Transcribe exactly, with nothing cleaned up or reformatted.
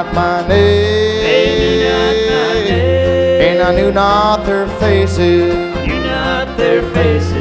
not my name. They knew not my name. And I knew not their faces. Knew not their faces.